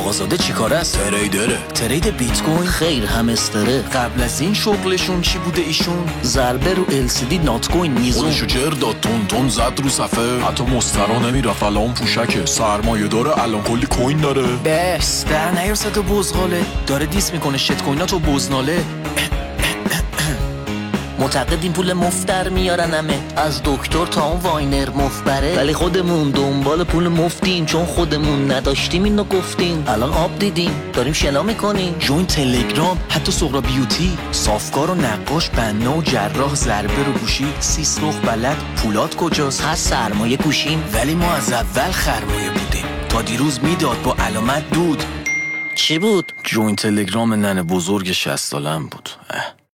آقازاده چی کاره است؟ تریدره. ترید بیت کوین؟ خیر همستره. قبل از این شغلشون چی بوده ایشون؟ ضربه رو LCD نات کوین میزون. خودشو جر داد تون زد رو صفحه. حتی مسترا نمیرفت الان پوشکه. سرمایه داره الان کلی کوین داره. بس در نیار صدا بزغاله. داره دیس میکنه شت کویناتو بزناله. معتقد این پول مفت در میارن همه، از دکتر تا اون واینر مفبره، ولی خودمون دنبال پول مفتیم چون خودمون نداشتیم اینو گفتیم. الان آب دیدیم داریم شنا میکنیم. جوین تلگرام، حتی سغرا بیوتی، صافکار و نقاش، بنا و جراح، ضربه رو گوشی، سیسرخ بلد، پولاد کجاست؟ هست سرمایه گوشیم، ولی ما از اول خرمایه بودیم. تا دیروز میداد با علامت دود. چی بود؟ جوین تلگرام ننه بزرگ 60 سالم بود.